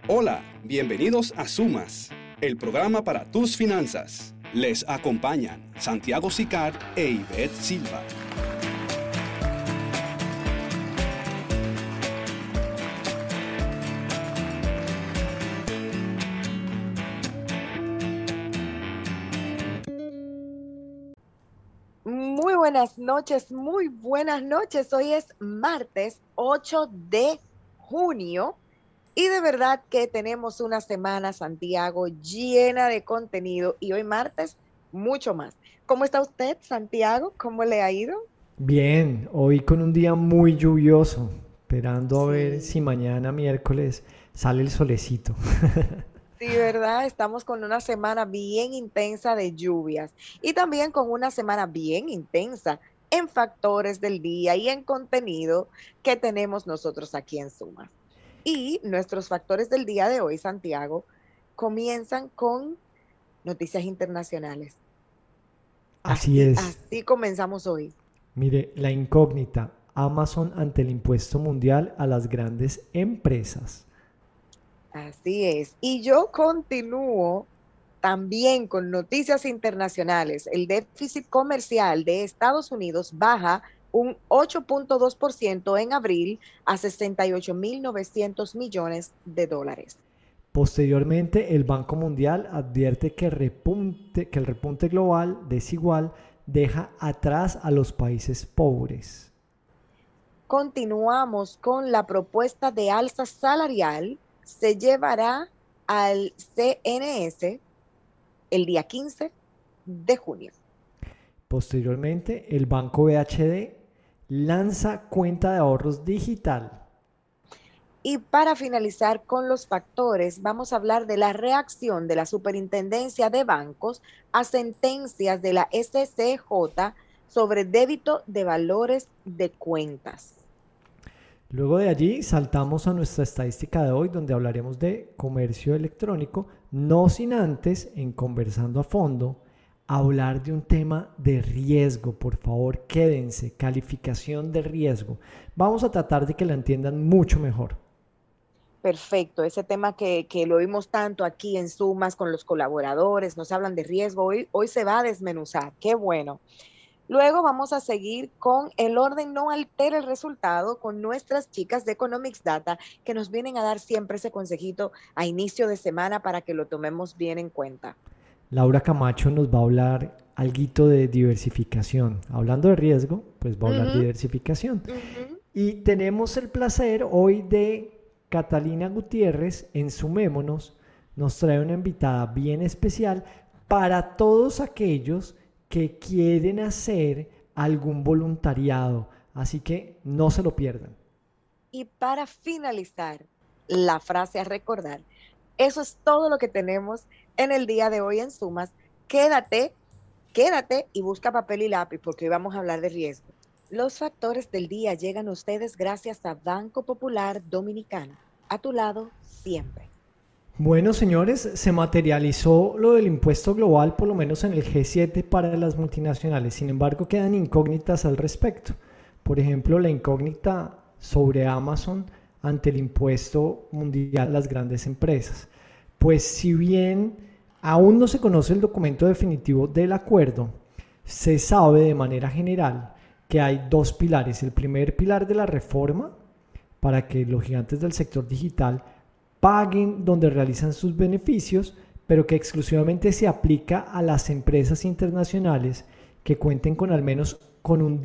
Hola, bienvenidos a Sumas, el programa para tus finanzas. Les acompañan Santiago Sicar e Ivette Silva. Muy buenas noches, muy buenas noches. Hoy es martes 8 de junio y de verdad que tenemos una semana, Santiago, llena de contenido y hoy martes mucho más. ¿Cómo está usted, Santiago? ¿Cómo le ha ido? Bien, hoy con un día muy lluvioso, esperando a ver si Sí, mañana miércoles sale el solecito. sí, ¿verdad? Estamos con una semana bien intensa de lluvias y también con una semana bien intensa en factores del día y en contenido que tenemos nosotros aquí en Suma. Y nuestros factores del día de hoy, Santiago, comienzan con noticias internacionales. Así es. Así comenzamos hoy. Mire, la incógnita, Amazon ante el impuesto mundial a las grandes empresas. Así es. Y yo continúo también con noticias internacionales. El déficit comercial de Estados Unidos baja un 8.2% en abril a 68.900 millones de dólares. Posteriormente, el Banco Mundial advierte que el repunte global desigual deja atrás a los países pobres. Continuamos con la propuesta de alza salarial. Se llevará al CNS el día 15 de junio. Posteriormente, el Banco BHD lanza cuenta de ahorros digital. Y para finalizar con los factores, vamos a hablar de la reacción de la Superintendencia de Bancos a sentencias de la SCJ sobre débito de valores de cuentas. Luego de allí saltamos a nuestra estadística de hoy donde hablaremos de comercio electrónico, no sin antes, en Conversando a Fondo, hablar de un tema de riesgo. Por favor, quédense, calificación de riesgo. Vamos a tratar de que la entiendan mucho mejor. Perfecto, ese tema que lo oímos tanto aquí en Sumas con los colaboradores, nos hablan de riesgo, hoy se va a desmenuzar, qué bueno. Luego vamos a seguir con el orden no altera el resultado con nuestras chicas de Economics Data que nos vienen a dar siempre ese consejito a inicio de semana para que lo tomemos bien en cuenta. Laura Camacho nos va a hablar alguito de diversificación. Hablando de riesgo, pues va a hablar de Ujú, diversificación. ujú. Y tenemos el placer hoy de Catalina Gutiérrez en Sumémonos. Nos trae una invitada bien especial para todos aquellos que quieren hacer algún voluntariado. Así que no se lo pierdan. Y para finalizar, la frase a recordar. Eso es todo lo que tenemos en el día de hoy en Sumas. Quédate, quédate y busca papel y lápiz porque hoy vamos a hablar de riesgo. Los factores del día llegan a ustedes gracias a Banco Popular Dominicano. A tu lado siempre. Bueno, señores, se materializó lo del impuesto global, por lo menos en el G7 para las multinacionales. Sin embargo, quedan incógnitas al respecto. Por ejemplo, la incógnita sobre Amazon ante el impuesto mundial a las grandes empresas. Pues si bien aún no se conoce el documento definitivo del acuerdo, se sabe de manera general que hay dos pilares. El primer pilar de la reforma para que los gigantes del sector digital paguen donde realizan sus beneficios, pero que exclusivamente se aplica a las empresas internacionales que cuenten con al menos con un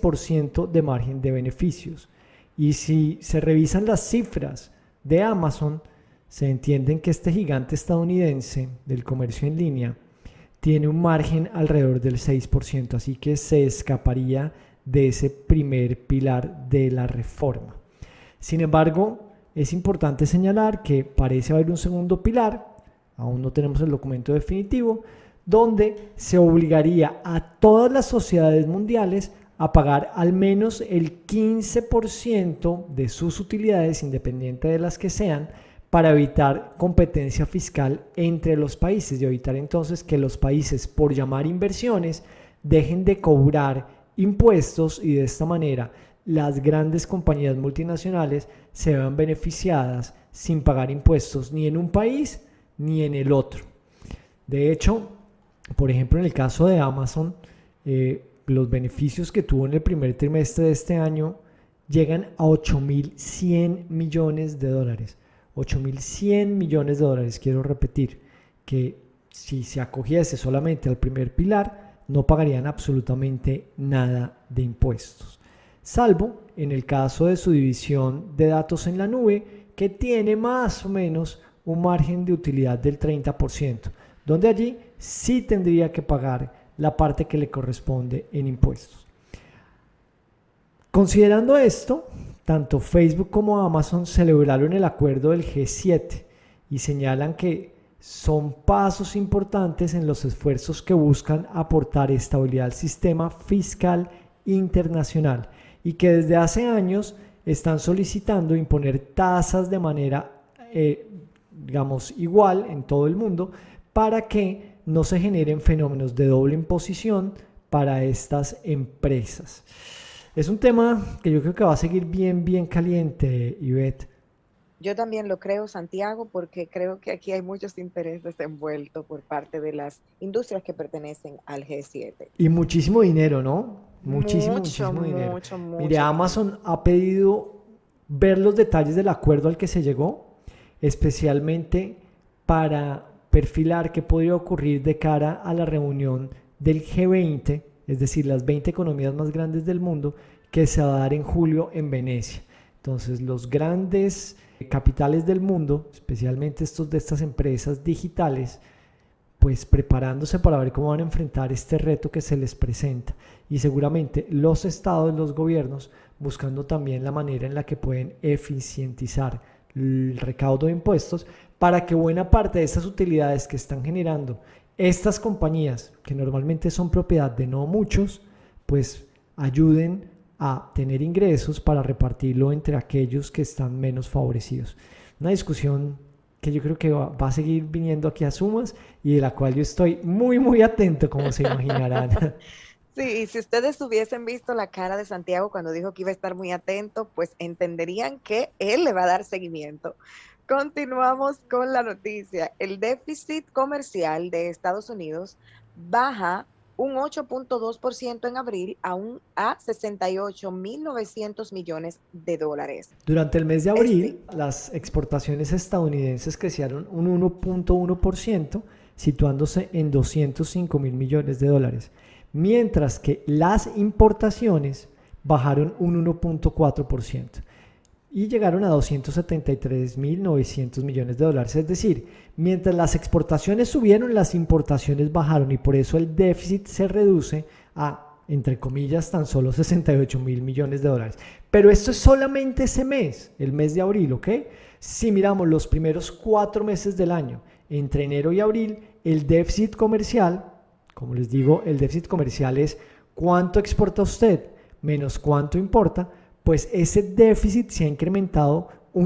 10% de margen de beneficios. Y si se revisan las cifras de Amazon, se entienden que este gigante estadounidense del comercio en línea tiene un margen alrededor del 6%, así que se escaparía de ese primer pilar de la reforma. Sin embargo, es importante señalar que parece haber un segundo pilar, aún no tenemos el documento definitivo, donde se obligaría a todas las sociedades mundiales a pagar al menos el 15% de sus utilidades, independiente de las que sean, para evitar competencia fiscal entre los países y evitar entonces que los países, por llamar inversiones, dejen de cobrar impuestos y de esta manera las grandes compañías multinacionales se vean beneficiadas sin pagar impuestos ni en un país ni en el otro. De hecho, por ejemplo, en el caso de Amazon, los beneficios que tuvo en el primer trimestre de este año llegan a 8.100 millones de dólares. 8.100 millones de dólares, quiero repetir, que si se acogiese solamente al primer pilar, no pagarían absolutamente nada de impuestos. Salvo en el caso de su división de datos en la nube, que tiene más o menos un margen de utilidad del 30%, donde allí sí tendría que pagar la parte que le corresponde en impuestos. Considerando esto, tanto Facebook como Amazon celebraron el acuerdo del G7 y señalan que son pasos importantes en los esfuerzos que buscan aportar estabilidad al sistema fiscal internacional y que desde hace años están solicitando imponer tasas de manera, igual en todo el mundo para que no se generen fenómenos de doble imposición para estas empresas. Es un tema que yo creo que va a seguir bien caliente, Ivette. Yo también lo creo, Santiago, porque creo que aquí hay muchos intereses envueltos por parte de las industrias que pertenecen al G7. Y muchísimo dinero, ¿no? Muchísimo dinero. Mire, Amazon ha pedido ver los detalles del acuerdo al que se llegó, especialmente para perfilar qué podría ocurrir de cara a la reunión del G20, es decir, las 20 economías más grandes del mundo, que se va a dar en julio en Venecia. Entonces, los grandes capitales del mundo, especialmente estos de estas empresas digitales, pues preparándose para ver cómo van a enfrentar este reto que se les presenta. Y seguramente los estados, los gobiernos, buscando también la manera en la que pueden eficientizar el recaudo de impuestos para que buena parte de esas utilidades que están generando estas compañías, que normalmente son propiedad de no muchos, pues ayuden a tener ingresos para repartirlo entre aquellos que están menos favorecidos. Una discusión que yo creo que va a seguir viniendo aquí a Sumas y de la cual yo estoy muy atento, como se imaginarán. Sí, si ustedes hubiesen visto la cara de Santiago cuando dijo que iba a estar muy atento, pues entenderían que él le va a dar seguimiento. Continuamos con la noticia. El déficit comercial de Estados Unidos baja un 8.2% en abril a 68.900 millones de dólares. Durante el mes de abril, las exportaciones estadounidenses crecieron un 1.1%, situándose en 205.000 millones de dólares, mientras que las importaciones bajaron un 1.4% y llegaron a 273.900 millones de dólares. Es decir, mientras las exportaciones subieron, las importaciones bajaron y por eso el déficit se reduce a, entre comillas, tan solo 68.000 millones de dólares. Pero esto es solamente ese mes, el mes de abril, ¿ok? Si miramos los primeros 4 meses del año, entre enero y abril, el déficit comercial, como les digo, el déficit comercial es cuánto exporta usted menos cuánto importa, pues ese déficit se ha incrementado un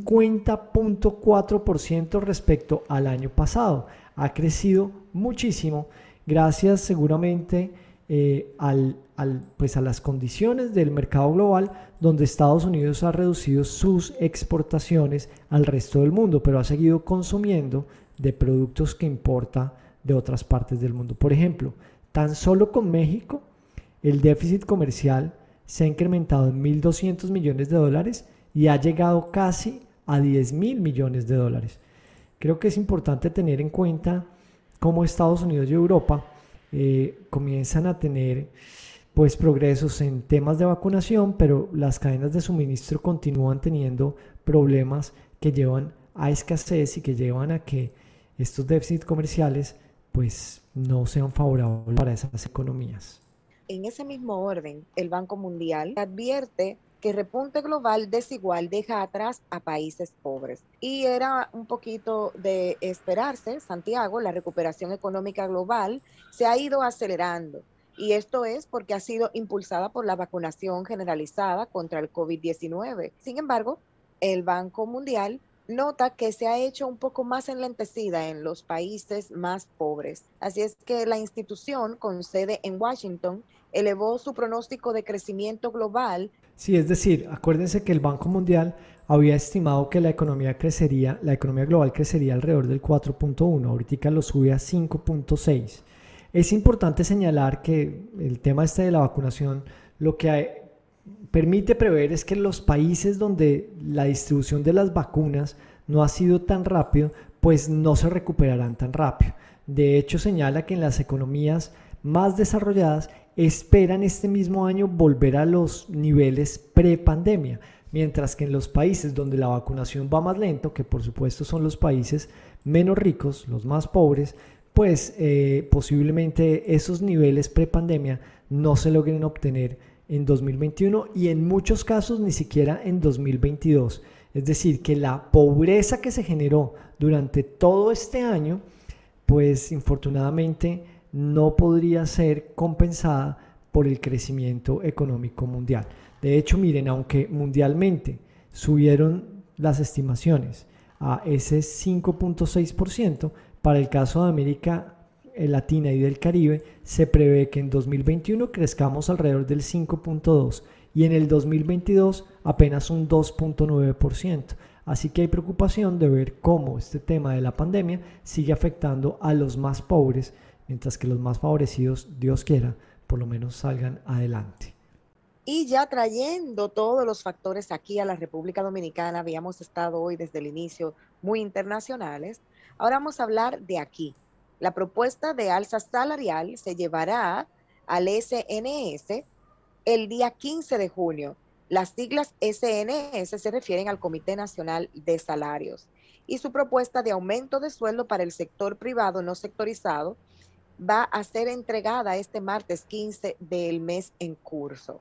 50.4% respecto al año pasado. Ha crecido muchísimo gracias seguramente a las condiciones del mercado global, donde Estados Unidos ha reducido sus exportaciones al resto del mundo, pero ha seguido consumiendo de productos que importa de otras partes del mundo. Por ejemplo, tan solo con México, el déficit comercial se ha incrementado en 1.200 millones de dólares y ha llegado casi a 10.000 millones de dólares. Creo que es importante tener en cuenta cómo Estados Unidos y Europa comienzan a tener pues progresos en temas de vacunación, pero las cadenas de suministro continúan teniendo problemas que llevan a escasez y que llevan a que estos déficits comerciales pues no sean favorables para esas economías. En ese mismo orden, el Banco Mundial advierte que el repunte global desigual deja atrás a países pobres. Y era un poquito de esperarse, Santiago, la recuperación económica global se ha ido acelerando. Y esto es porque ha sido impulsada por la vacunación generalizada contra el COVID-19. Sin embargo, el Banco Mundial nota que se ha hecho un poco más enlentecida en los países más pobres. Así es que la institución con sede en Washington elevó su pronóstico de crecimiento global Sí, es decir, acuérdense que el Banco Mundial había estimado que la economía global crecería alrededor del 4.1, ahorita lo sube a 5.6. Es importante señalar que el tema este de la vacunación lo que permite prever es que los países donde la distribución de las vacunas no ha sido tan rápido, pues no se recuperarán tan rápido. De hecho, señala que en las economías más desarrolladas esperan este mismo año volver a los niveles pre-pandemia, mientras que en los países donde la vacunación va más lento, que por supuesto son los países menos ricos, los más pobres, pues posiblemente esos niveles pre-pandemia no se logren obtener en 2021 y en muchos casos ni siquiera en 2022. Es decir, que la pobreza que se generó durante todo este año, pues infortunadamente no podría ser compensada por el crecimiento económico mundial. De hecho, miren, aunque mundialmente subieron las estimaciones a ese 5.6%, para el caso de América Latina y del Caribe, se prevé que en 2021 crezcamos alrededor del 5.2% y en el 2022 apenas un 2.9%. Así que hay preocupación de ver cómo este tema de la pandemia sigue afectando a los más pobres, mientras que los más favorecidos, Dios quiera, por lo menos salgan adelante. Y ya trayendo todos los factores aquí a la República Dominicana, habíamos estado hoy desde el inicio muy internacionales. Ahora vamos a hablar de aquí. La propuesta de alza salarial se llevará al SNS el día 15 de junio. Las siglas SNS se refieren al Comité Nacional de Salarios. Y su propuesta de aumento de sueldo para el sector privado no sectorizado va a ser entregada este martes 15 del mes en curso.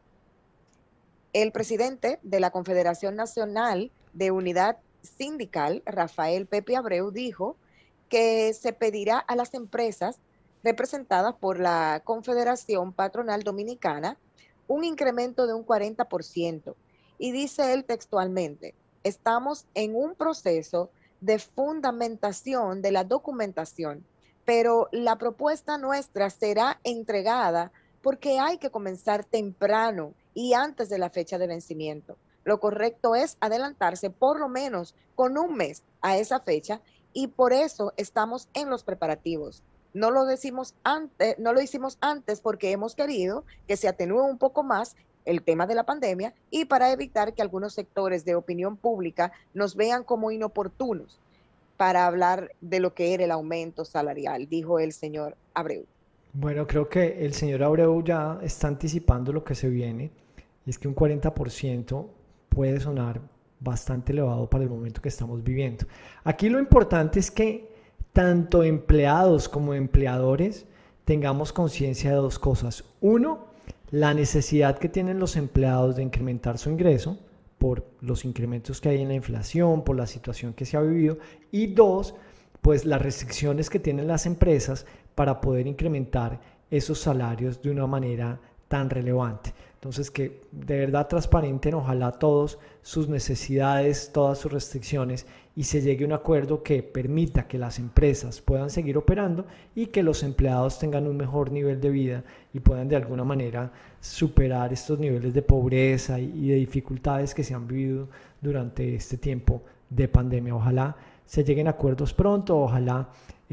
El presidente de la Confederación Nacional de Unidad Sindical, Rafael Pepe Abreu, dijo que se pedirá a las empresas representadas por la Confederación Patronal Dominicana un incremento de un 40%. Y dice él textualmente, estamos en un proceso de fundamentación de la documentación, pero la propuesta nuestra será entregada porque hay que comenzar temprano y antes de la fecha de vencimiento. Lo correcto es adelantarse por lo menos con un mes a esa fecha y por eso estamos en los preparativos. No lo hicimos antes porque hemos querido que se atenúe un poco más el tema de la pandemia y para evitar que algunos sectores de opinión pública nos vean como inoportunos para hablar de lo que era el aumento salarial, dijo el señor Abreu. Bueno, creo que el señor Abreu ya está anticipando lo que se viene, y es que un 40% puede sonar bastante elevado para el momento que estamos viviendo. Aquí lo importante es que tanto empleados como empleadores tengamos conciencia de dos cosas. Uno, la necesidad que tienen los empleados de incrementar su ingreso por los incrementos que hay en la inflación, por la situación que se ha vivido. Y dos, pues las restricciones que tienen las empresas para poder incrementar esos salarios de una manera tan relevante. Entonces, que de verdad transparenten, ojalá todos sus necesidades, todas sus restricciones y se llegue a un acuerdo que permita que las empresas puedan seguir operando y que los empleados tengan un mejor nivel de vida y puedan de alguna manera superar estos niveles de pobreza y de dificultades que se han vivido durante este tiempo de pandemia. Ojalá se lleguen a acuerdos pronto, ojalá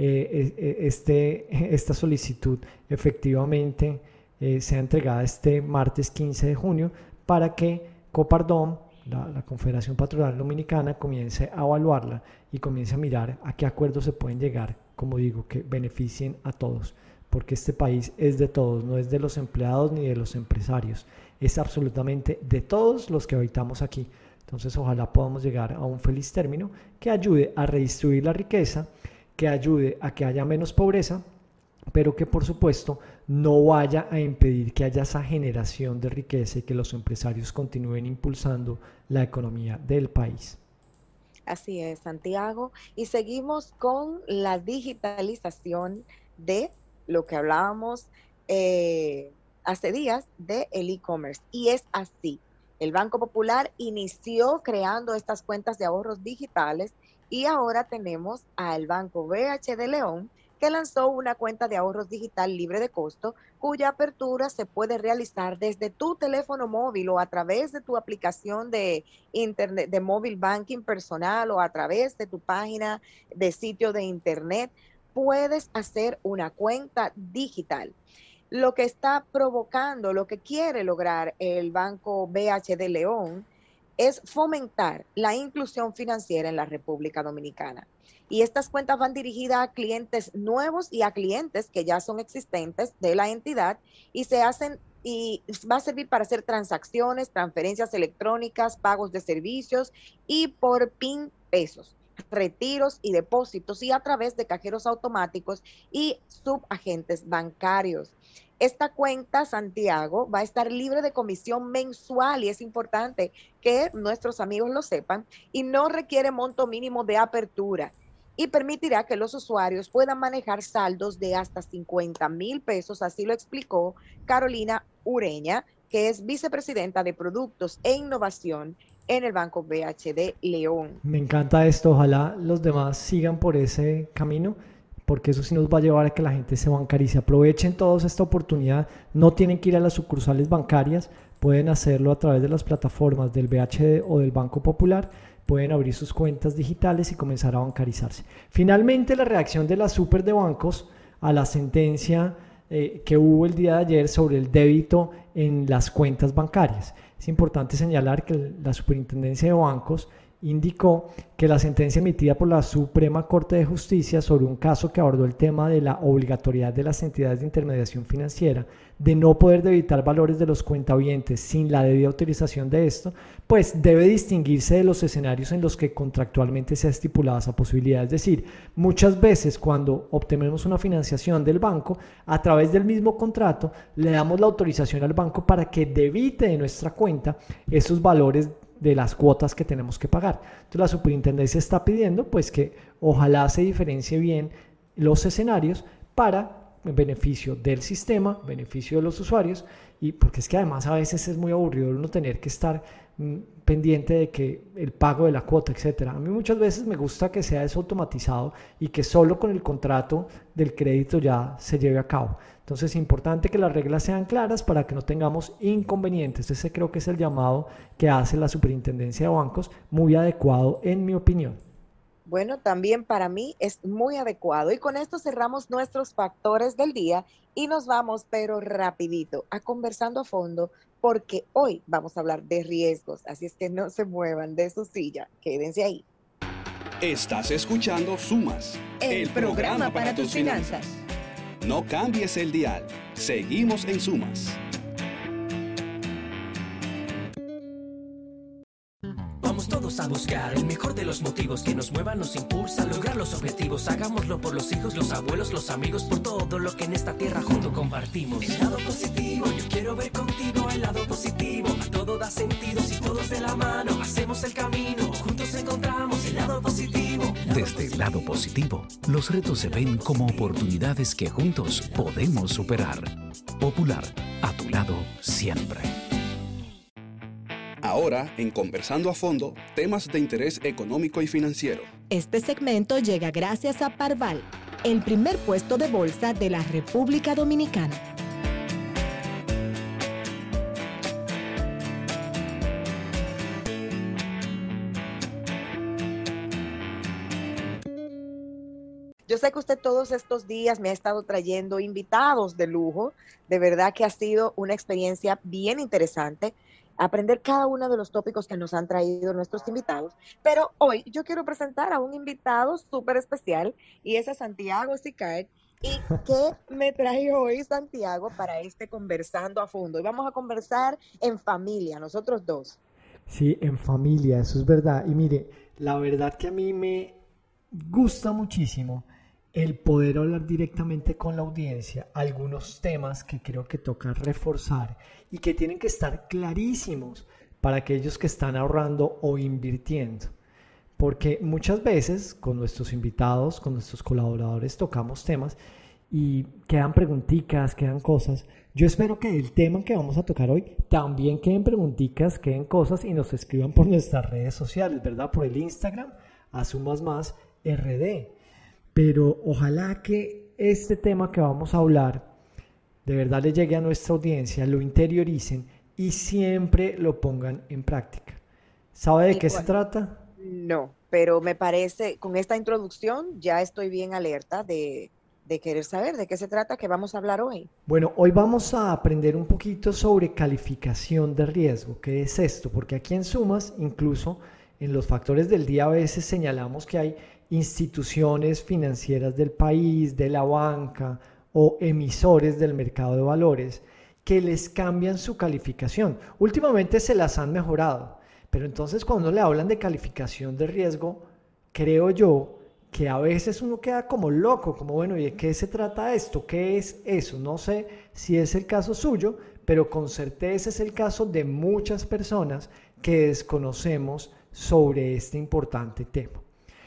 esta solicitud efectivamente sea entregada este martes 15 de junio para que Copardom, la Confederación Patronal Dominicana, comience a evaluarla y comience a mirar a qué acuerdos se pueden llegar, como digo, que beneficien a todos, porque este país es de todos, no es de los empleados ni de los empresarios, es absolutamente de todos los que habitamos aquí. Entonces ojalá podamos llegar a un feliz término que ayude a redistribuir la riqueza, que ayude a que haya menos pobreza, pero que por supuesto no vaya a impedir que haya esa generación de riqueza y que los empresarios continúen impulsando la economía del país. Así es, Santiago. Y seguimos con la digitalización de lo que hablábamos hace días del e-commerce. Y es así. El Banco Popular inició creando estas cuentas de ahorros digitales y ahora tenemos al Banco BH de León que lanzó una cuenta de ahorros digital libre de costo, cuya apertura se puede realizar desde tu teléfono móvil o a través de tu aplicación de internet, de móvil banking personal o a través de tu página de sitio de internet. Puedes hacer una cuenta digital. Lo que está provocando, lo que quiere lograr el Banco BHD León es fomentar la inclusión financiera en la República Dominicana. Y estas cuentas van dirigidas a clientes nuevos y a clientes que ya son existentes de la entidad y se hacen y va a servir para hacer transacciones, transferencias electrónicas, pagos de servicios y por PIN pesos, retiros y depósitos y a través de cajeros automáticos y subagentes bancarios. Esta cuenta, Santiago, va a estar libre de comisión mensual y es importante que nuestros amigos lo sepan y no requiere monto mínimo de apertura y permitirá que los usuarios puedan manejar saldos de hasta 50,000 pesos, así lo explicó Carolina Ureña, que es vicepresidenta de Productos e Innovación en el Banco BHD León. Me encanta esto, ojalá los demás sigan por ese camino, porque eso sí nos va a llevar a que la gente se bancarice. Aprovechen todos esta oportunidad, no tienen que ir a las sucursales bancarias, pueden hacerlo a través de las plataformas del BHD o del Banco Popular, pueden abrir sus cuentas digitales y comenzar a bancarizarse. Finalmente, la reacción de la Super de Bancos a la sentencia que hubo el día de ayer sobre el débito en las cuentas bancarias. Es importante señalar que la Superintendencia de Bancos indicó que la sentencia emitida por la Suprema Corte de Justicia sobre un caso que abordó el tema de la obligatoriedad de las entidades de intermediación financiera de no poder debitar valores de los cuentavientes sin la debida autorización de esto, pues debe distinguirse de los escenarios en los que contractualmente se ha estipulado esa posibilidad. Es decir, muchas veces cuando obtenemos una financiación del banco, a través del mismo contrato le damos la autorización al banco para que debite de nuestra cuenta esos valores de las cuotas que tenemos que pagar. Entonces la superintendencia está pidiendo pues que ojalá se diferencie bien los escenarios para beneficio del sistema, beneficio de los usuarios, y porque es que además a veces es muy aburrido uno tener que estar pendiente de que el pago de la cuota, etcétera. A mí muchas veces me gusta que sea eso automatizado y que solo con el contrato del crédito ya se lleve a cabo. Entonces es importante que las reglas sean claras para que no tengamos inconvenientes. Ese creo que es el llamado que hace la Superintendencia de Bancos, muy adecuado en mi opinión. Bueno, también para mí es muy adecuado. Y con esto cerramos nuestros factores del día y nos vamos, pero rapidito, a conversando a fondo, porque hoy vamos a hablar de riesgos. Así es que no se muevan de su silla, quédense ahí. Estás escuchando Sumas, el programa para tus finanzas. No cambies el dial. Seguimos en Sumas. Vamos todos a buscar el mejor de los motivos que nos muevan, nos impulsa a lograr los objetivos. Hagámoslo por los hijos, los abuelos, los amigos, por todo lo que en esta tierra junto compartimos. El lado positivo, yo quiero ver contigo el lado positivo. A todo da sentido si todos de la mano hacemos el camino. Juntos encontramos el lado positivo. Desde el lado positivo, los retos se ven como oportunidades que juntos podemos superar. Popular, a tu lado siempre. Ahora, en Conversando a Fondo, temas de interés económico y financiero. Este segmento llega gracias a Parval, el primer puesto de bolsa de la República Dominicana. Yo sé que usted todos estos días me ha estado trayendo invitados de lujo. De verdad que ha sido una experiencia bien interesante aprender cada uno de los tópicos que nos han traído nuestros invitados. Pero hoy yo quiero presentar a un invitado súper especial y es a Santiago Sicart. ¿Y qué me trae hoy Santiago para este Conversando a Fondo? Hoy vamos a conversar en familia, nosotros dos. Sí, en familia, eso es verdad. Y mire, la verdad que a mí me gusta muchísimo el poder hablar directamente con la audiencia, algunos temas que creo que toca reforzar y que tienen que estar clarísimos para aquellos que están ahorrando o invirtiendo. Porque muchas veces con nuestros invitados, con nuestros colaboradores tocamos temas y quedan preguntitas, quedan cosas. Yo espero que el tema que vamos a tocar hoy también queden preguntitas, queden cosas y nos escriban por nuestras redes sociales, ¿verdad? Por el Instagram, asumasmasrd. Pero ojalá que este tema que vamos a hablar de verdad le llegue a nuestra audiencia, lo interioricen y siempre lo pongan en práctica. ¿Sabe de qué se trata? No, pero me parece, con esta introducción ya estoy bien alerta de querer saber de qué se trata que vamos a hablar hoy. Bueno, hoy vamos a aprender un poquito sobre calificación de riesgo. ¿Qué es esto? Porque aquí en Sumas, incluso en los factores del día, a veces señalamos que hay instituciones financieras del país, de la banca o emisores del mercado de valores que les cambian su calificación. Últimamente se las han mejorado, pero entonces cuando le hablan de calificación de riesgo, creo yo que a veces uno queda como loco, como bueno, ¿y de qué se trata esto? ¿Qué es eso? No sé si es el caso suyo, pero con certeza es el caso de muchas personas que desconocemos sobre este importante tema.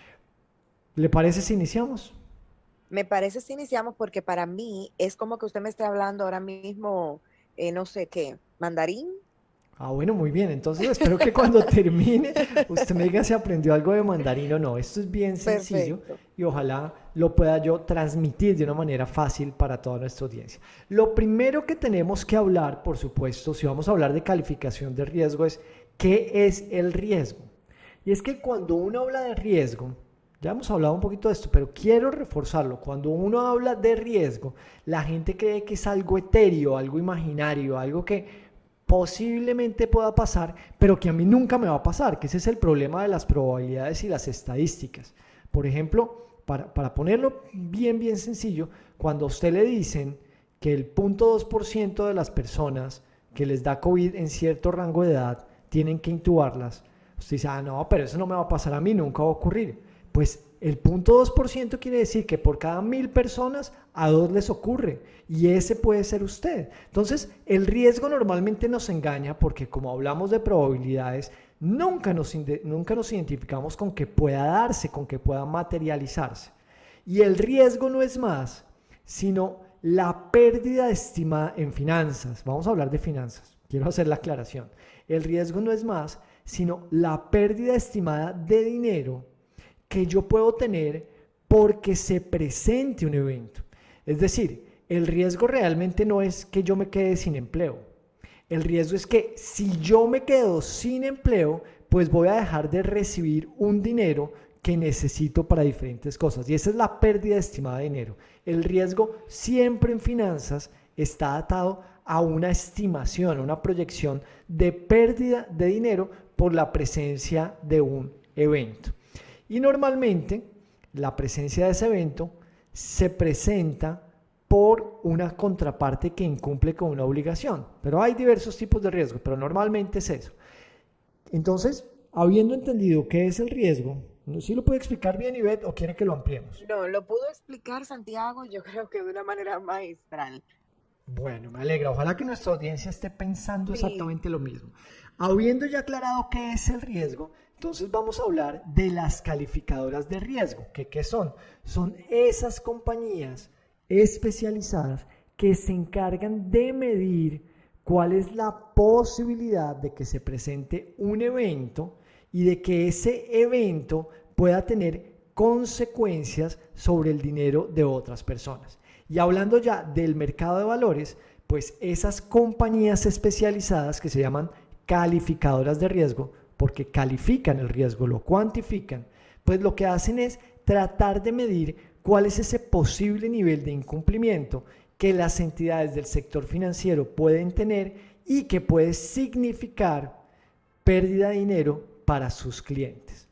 ¿Le parece si iniciamos? Me parece si iniciamos porque para mí es como que usted me esté hablando ahora mismo, no sé qué, mandarín. Ah, bueno, muy bien. Entonces espero que cuando termine usted me diga si aprendió algo de mandarín o no. Esto es bien sencillo. Perfecto. Y ojalá lo pueda yo transmitir de una manera fácil para toda nuestra audiencia. Lo primero que tenemos que hablar, por supuesto, si vamos a hablar de calificación de riesgo, es ¿qué es el riesgo? Y es que cuando uno habla de riesgo, ya hemos hablado un poquito de esto, pero quiero reforzarlo. Cuando uno habla de riesgo, la gente cree que es algo etéreo, algo imaginario, algo que posiblemente pueda pasar, pero que a mí nunca me va a pasar, que ese es el problema de las probabilidades y las estadísticas. Por ejemplo, para ponerlo bien sencillo, cuando a usted le dicen que el 0.2% de las personas que les da COVID en cierto rango de edad tienen que intubarlas, usted dice, no, pero eso no me va a pasar a mí, nunca va a ocurrir. Pues el 0.2% quiere decir que por cada 1000 personas a 2 les ocurre y ese puede ser usted. Entonces el riesgo normalmente nos engaña porque como hablamos de probabilidades, nunca nos identificamos con que pueda darse, con que pueda materializarse. Y el riesgo no es más sino la pérdida estimada en finanzas. Vamos a hablar de finanzas, quiero hacer la aclaración. El riesgo no es más sino la pérdida estimada de dinero que yo puedo tener porque se presente un evento. Es decir, el riesgo realmente no es que yo me quede sin empleo. El riesgo es que si yo me quedo sin empleo, pues voy a dejar de recibir un dinero que necesito para diferentes cosas. Y esa es la pérdida estimada de dinero. El riesgo siempre en finanzas está atado a una estimación, a una proyección de pérdida de dinero por la presencia de un evento. Y normalmente la presencia de ese evento se presenta por una contraparte que incumple con una obligación. Pero hay diversos tipos de riesgo, pero normalmente es eso. Entonces, habiendo entendido qué es el riesgo, ¿sí lo puede explicar bien, Ivette, o quiere que lo ampliemos? No, lo pudo explicar Santiago, yo creo que de una manera magistral. Bueno, me alegra. Ojalá que nuestra audiencia esté pensando exactamente lo mismo. Habiendo ya aclarado qué es el riesgo, entonces vamos a hablar de las calificadoras de riesgo. ¿Qué son? Son esas compañías especializadas que se encargan de medir cuál es la posibilidad de que se presente un evento y de que ese evento pueda tener consecuencias sobre el dinero de otras personas. Y hablando ya del mercado de valores, pues esas compañías especializadas que se llaman calificadoras de riesgo, porque califican el riesgo, lo cuantifican, pues lo que hacen es tratar de medir cuál es ese posible nivel de incumplimiento que las entidades del sector financiero pueden tener y que puede significar pérdida de dinero para sus clientes.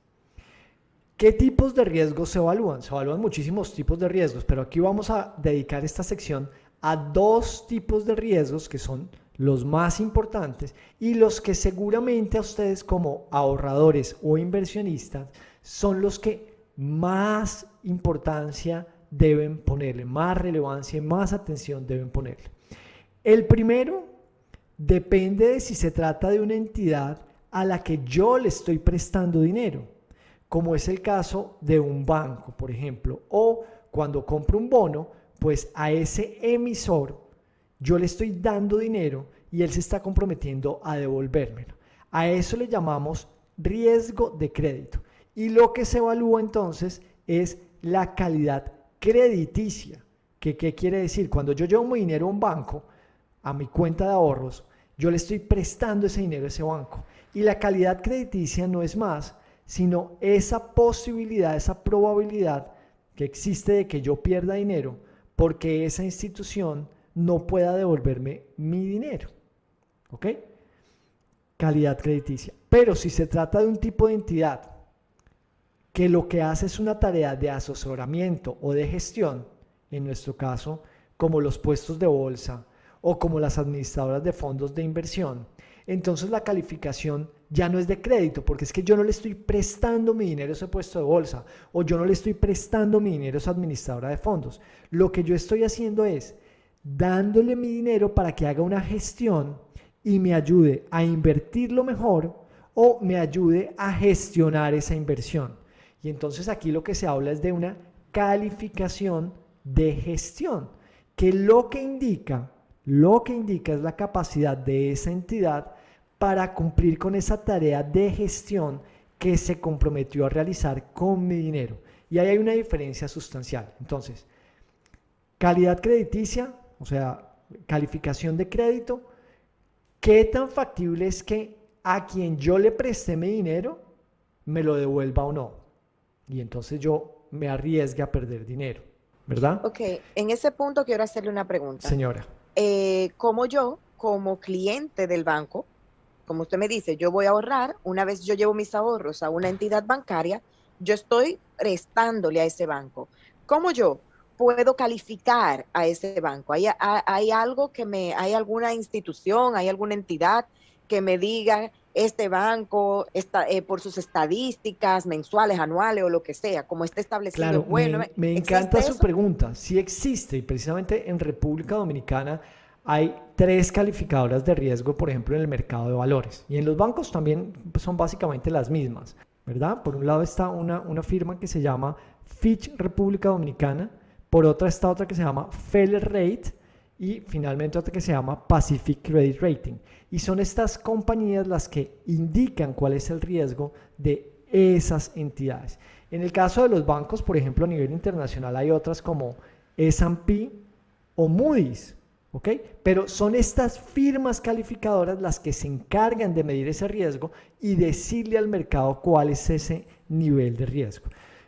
¿Qué tipos de riesgos se evalúan? Se evalúan muchísimos tipos de riesgos, pero aquí vamos a dedicar esta sección a 2 tipos de riesgos que son los más importantes y los que seguramente a ustedes como ahorradores o inversionistas son los que más importancia deben ponerle, más relevancia y más atención deben ponerle. El primero depende de si se trata de una entidad a la que yo le estoy prestando dinero, como es el caso de un banco, por ejemplo, o cuando compro un bono, pues a ese emisor yo le estoy dando dinero y él se está comprometiendo a devolvérmelo. A eso le llamamos riesgo de crédito. Y lo que se evalúa entonces es la calidad crediticia ¿Qué quiere decir? Cuando yo llevo mi dinero a un banco, a mi cuenta de ahorros, yo le estoy prestando ese dinero a ese banco. Y la calidad crediticia no es más, sino esa posibilidad, esa probabilidad que existe de que yo pierda dinero porque esa institución no pueda devolverme mi dinero. ¿Ok? Calidad crediticia. Pero si se trata de un tipo de entidad que lo que hace es una tarea de asesoramiento o de gestión, en nuestro caso, como los puestos de bolsa o como las administradoras de fondos de inversión, entonces la calificación ya no es de crédito, porque es que yo no le estoy prestando mi dinero a ese puesto de bolsa o yo no le estoy prestando mi dinero a esa administradora de fondos. Lo que yo estoy haciendo es dándole mi dinero para que haga una gestión y me ayude a invertirlo mejor o me ayude a gestionar esa inversión. Y entonces aquí lo que se habla es de una calificación de gestión, que lo que indica es la capacidad de esa entidad para cumplir con esa tarea de gestión que se comprometió a realizar con mi dinero. Y ahí hay una diferencia sustancial. Entonces, calidad crediticia, o sea, calificación de crédito, ¿qué tan factible es que a quien yo le presté mi dinero me lo devuelva o no? Y entonces yo me arriesgue a perder dinero, ¿verdad? Ok, en ese punto quiero hacerle una pregunta. Señora. Como yo, como cliente del banco, como usted me dice, yo voy a ahorrar, una vez yo llevo mis ahorros a una entidad bancaria, yo estoy prestándole a ese banco. ¿Cómo yo puedo calificar a ese banco? ¿Hay algo hay alguna institución, hay alguna entidad que me diga este banco está, por sus estadísticas mensuales, anuales o lo que sea, como está establecido? Claro, bueno, me encanta su pregunta. Sí existe, y precisamente en República Dominicana hay 3 calificadoras de riesgo, por ejemplo, en el mercado de valores. Y en los bancos también son básicamente las mismas, ¿verdad? Por un lado está una firma que se llama Fitch República Dominicana, por otra está otra que se llama Feller Rate y finalmente otra que se llama Pacific Credit Rating. Y son estas compañías las que indican cuál es el riesgo de esas entidades. En el caso de los bancos, por ejemplo, a nivel internacional hay otras como S&P o Moody's, ¿ok? Pero son estas firmas calificadoras las que se encargan de medir ese riesgo y decirle al mercado cuál es ese nivel de riesgo.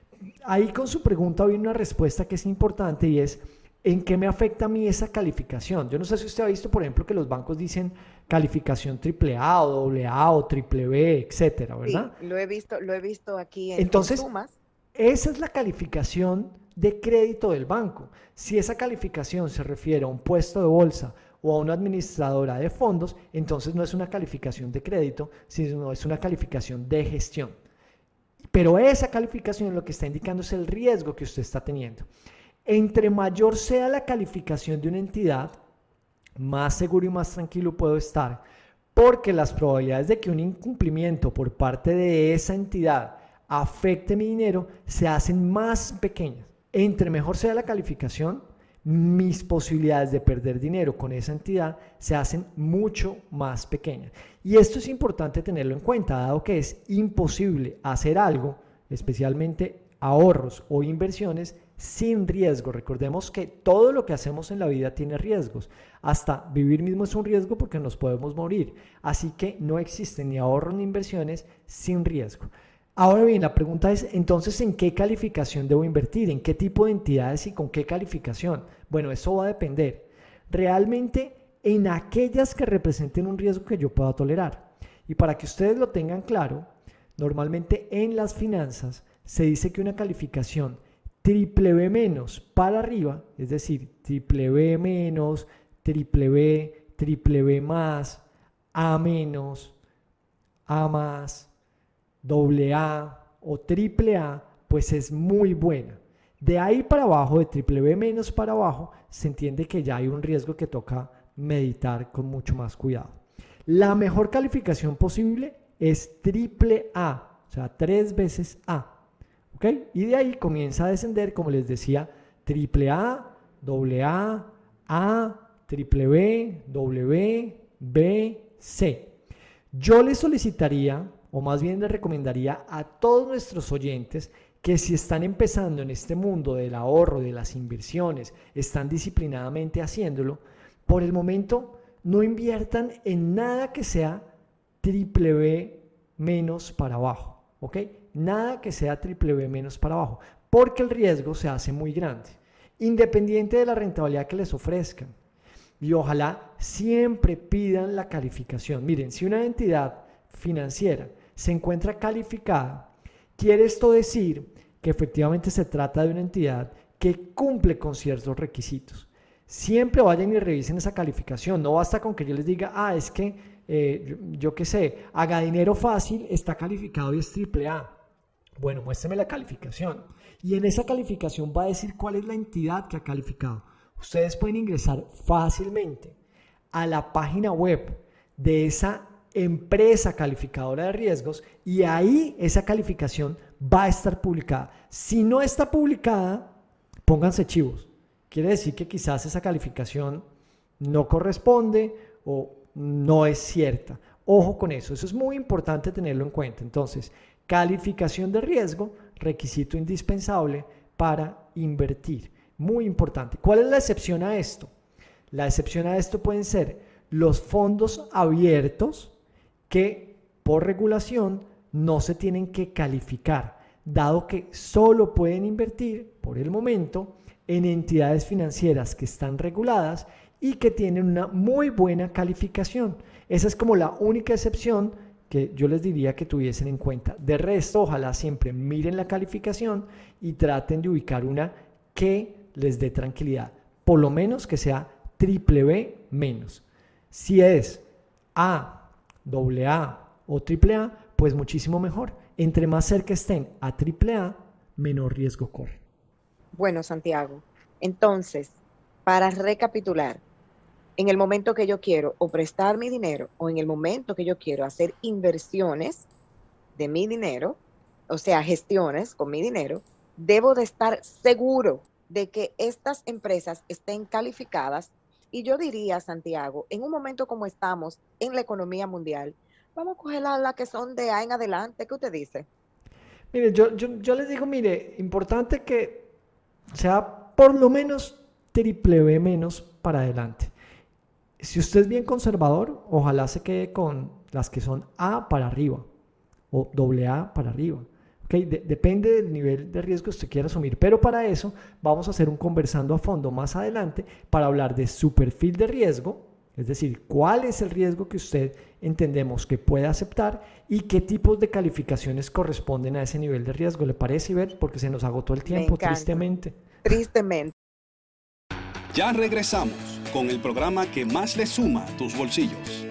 Ahí con su pregunta viene una respuesta que es importante y es: ¿en qué me afecta a mí esa calificación? Yo no sé si usted ha visto, por ejemplo, que los bancos dicen calificación AAA o AA o BBB, etcétera, ¿verdad? Sí, lo he visto aquí en Entonces, Sumas. Esa es la calificación de crédito del banco. Si esa calificación se refiere a un puesto de bolsa o a una administradora de fondos, entonces no es una calificación de crédito, sino es una calificación de gestión. Pero esa calificación lo que está indicando es el riesgo que usted está teniendo. Entre mayor sea la calificación de una entidad, más seguro y más tranquilo puedo estar, porque las probabilidades de que un incumplimiento por parte de esa entidad afecte mi dinero se hacen más pequeñas. Entre mejor sea la calificación, mis posibilidades de perder dinero con esa entidad se hacen mucho más pequeñas. Y esto es importante tenerlo en cuenta, dado que es imposible hacer algo, especialmente ahorros o inversiones, sin riesgo. Recordemos que todo lo que hacemos en la vida tiene riesgos. Hasta vivir mismo es un riesgo porque nos podemos morir. Así que no existen ni ahorros ni inversiones sin riesgo. Ahora bien, la pregunta es, entonces, ¿en qué calificación debo invertir? ¿En qué tipo de entidades y con qué calificación? Bueno, eso va a depender. Realmente en aquellas que representen un riesgo que yo pueda tolerar. Y para que ustedes lo tengan claro, normalmente en las finanzas se dice que una calificación triple B- para arriba, es decir, triple B-, triple B, triple B+, A-, A+, doble A o triple A, pues es muy buena. De ahí para abajo, de triple B- para abajo, se entiende que ya hay un riesgo que toca meditar con mucho más cuidado. La mejor calificación posible es triple A, o sea, 3 veces A. ¿Ok? Y de ahí comienza a descender, como les decía, triple A, doble A, triple B, W, B, C. Yo les solicitaría, o más bien les recomendaría a todos nuestros oyentes que si están empezando en este mundo del ahorro, de las inversiones, están disciplinadamente haciéndolo, por el momento no inviertan en nada que sea triple B menos para abajo, ¿ok? Nada que sea triple B menos para abajo, porque el riesgo se hace muy grande, independiente de la rentabilidad que les ofrezcan. Y ojalá siempre pidan la calificación. Miren, si una entidad financiera se encuentra calificada, quiere esto decir que efectivamente se trata de una entidad que cumple con ciertos requisitos. Siempre vayan y revisen esa calificación. No basta con que yo les diga, es que, yo qué sé, Haga Dinero Fácil está calificado y es AAA. Bueno, muéstrame la calificación. Y en esa calificación va a decir cuál es la entidad que ha calificado. Ustedes pueden ingresar fácilmente a la página web de esa empresa calificadora de riesgos y ahí esa calificación va a estar publicada. Si no está publicada, pónganse chivos. Quiere decir que quizás esa calificación no corresponde o no es cierta. Ojo con eso, eso es muy importante tenerlo en cuenta. Entonces, calificación de riesgo, requisito indispensable para invertir. Muy importante. ¿Cuál es la excepción a esto? La excepción a esto pueden ser los fondos abiertos que por regulación no se tienen que calificar, dado que solo pueden invertir por el momento en entidades financieras que están reguladas y que tienen una muy buena calificación. Esa es como la única excepción que yo les diría que tuviesen en cuenta. De resto, ojalá siempre miren la calificación y traten de ubicar una que les dé tranquilidad, por lo menos que sea triple B menos. Si es A, AA o AAA, pues muchísimo mejor. Entre más cerca estén a AAA, menor riesgo corre. Bueno, Santiago, entonces, para recapitular, en el momento que yo quiero o prestar mi dinero o en el momento que yo quiero hacer inversiones de mi dinero, o sea, gestiones con mi dinero, debo de estar seguro de que estas empresas estén calificadas. Y yo diría, Santiago, en un momento como estamos en la economía mundial, vamos a coger las que son de A en adelante. ¿Qué usted dice? Mire, yo les digo, mire, importante que sea por lo menos triple B menos para adelante. Si usted es bien conservador, ojalá se quede con las que son A para arriba o AA para arriba. Okay, depende del nivel de riesgo que usted quiera asumir, pero para eso vamos a hacer un conversando a fondo más adelante para hablar de su perfil de riesgo, es decir, cuál es el riesgo que usted entendemos que puede aceptar y qué tipos de calificaciones corresponden a ese nivel de riesgo. ¿Le parece, Ivette? Porque se nos agotó el tiempo, tristemente. Tristemente. Ya regresamos con el programa que más le suma a tus bolsillos.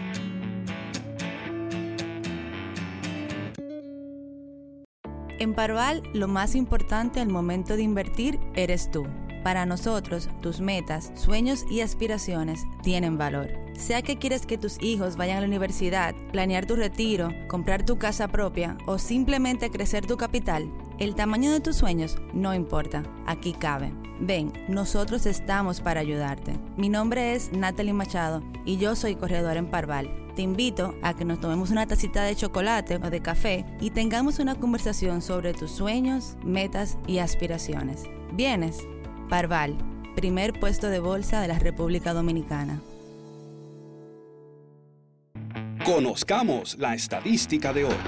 En Parval, lo más importante al momento de invertir eres tú. Para nosotros, tus metas, sueños y aspiraciones tienen valor. Sea que quieres que tus hijos vayan a la universidad, planear tu retiro, comprar tu casa propia o simplemente crecer tu capital, el tamaño de tus sueños no importa, aquí cabe. Ven, nosotros estamos para ayudarte. Mi nombre es Natalie Machado y yo soy corredora en Parval. Te invito a que nos tomemos una tacita de chocolate o de café y tengamos una conversación sobre tus sueños, metas y aspiraciones. ¿Vienes? Parval, primer puesto de bolsa de la República Dominicana. Conozcamos la estadística de hoy.